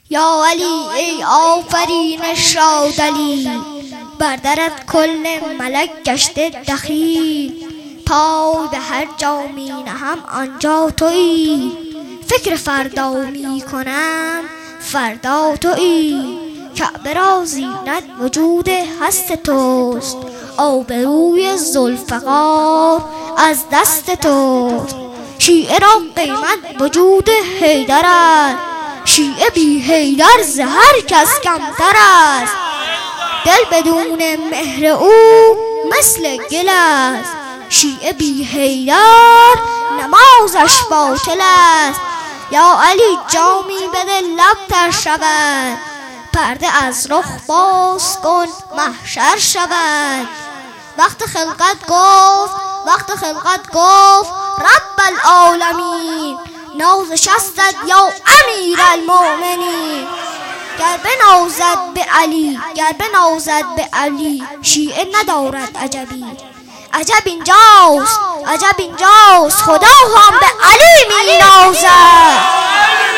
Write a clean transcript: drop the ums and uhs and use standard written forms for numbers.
یا علی ای آفرین شادلی، بر درت کل ملک گشته دخیل. پای به هر جا می نهم آنجا تویی، فکر فردا می کنم فردا تویی. کعبه را زینت وجود هست توست، آبروی ذوالفقار از دست توست. شیعه را قیمت وجود حیدر است، شیعه بی حیدر ز هر کس کمتر است. دل بدون مهر او مثل گل است، شیعه بی حیدر نمازش باطل است. یا علی جامی بده لب تر شود، پرده از رخ باز کن محشر شود. وقت خلقت گفت رب العالمین، نازش استد یا امیر المؤمنین. گر بنازد به علی شیعه ندارد عجبی. عجب اینجاست خدا هم به علی می نازد.